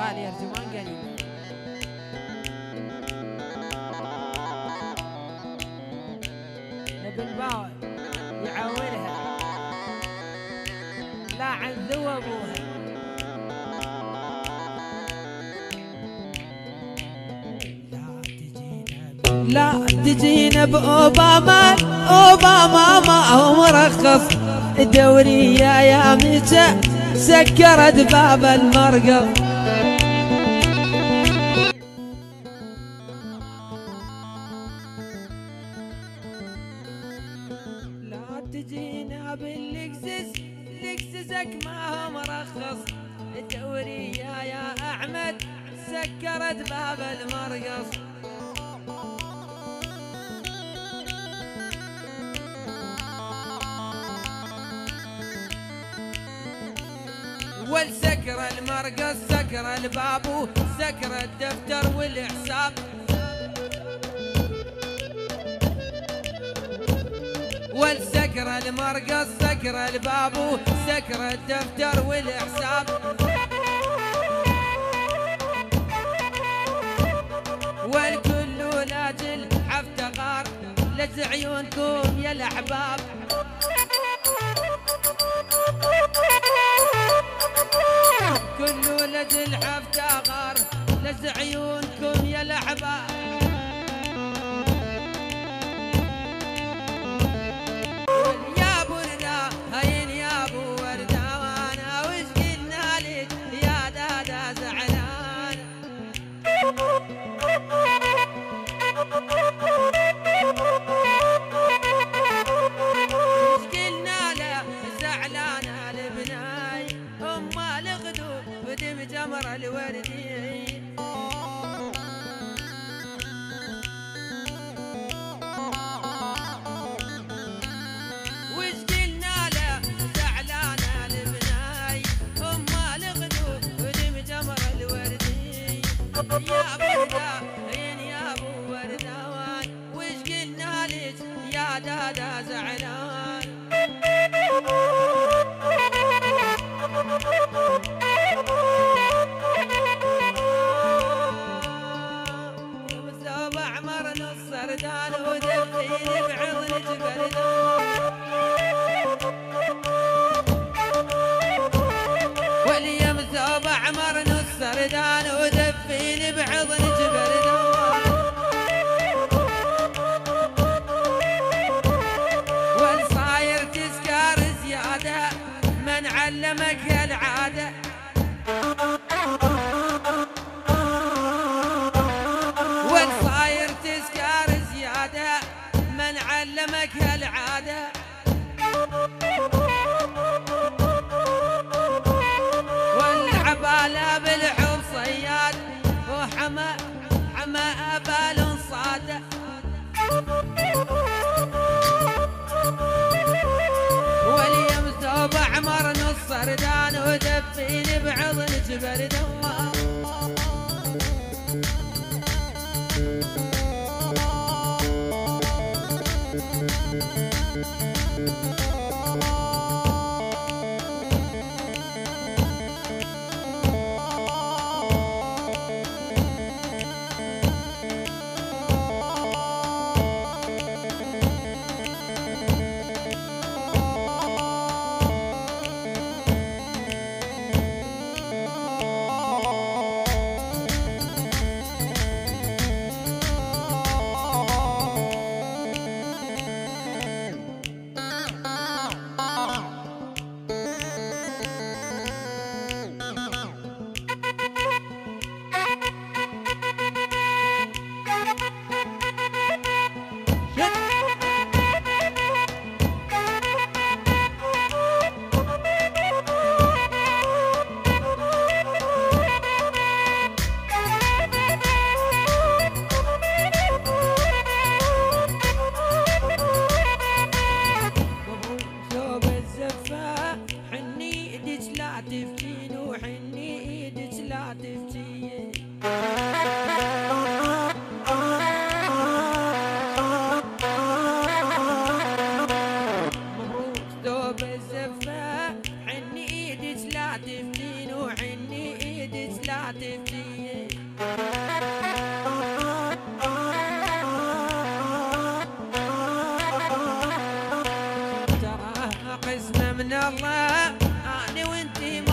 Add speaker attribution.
Speaker 1: تعال يا رجمان قريب. نبي الباوع يعاورها لا عن ذو ابوها. لا تجينا بأوباما، أوباما ما هو مرخص الدورية يا متى سكرت باب المرقب. لا تجينا باللكزس، لكزسك ما هو مرخص الدورية يا أحمد سكرت باب المرقص. والسكر المرقص سكر البابو سكر الدفتر والحساب. والسكر المرقص سكر البابو سكر الدفتر والحساب. والكل لاجل حفتقار لز عيونكم يا الاحباب. كله لجل حفتقار لز عيونكم يا الاحباب. يا ابو ردا هين يا ابو ورده وانا وش قلنا لك يا دادا زعلان. وش قلنا له زعلانه لبناي أما الغدو بدم جمر الوردي. وش قلنا له زعلانة لبناي أما الغدو بدم جمر الوردي. يا بردة يا ابو وردوان وش قلنا لك يا دادا زعلان. وثوب احمر نص سردان ودفيني بعضن جبردان. واليوم ثوب احمر نص سردان ودفيني بعضن جبردان. والصاير تسكر زياده من علمك العاده. والصاير تسكر زياده من علمك العاده. والعباله بالحب صياد وحما ابال صاده. واليوم ثوب احمر نص سردان ودفيني بعضن جبردان. لا تبكي. ترى قسمة من الله أنا وانتي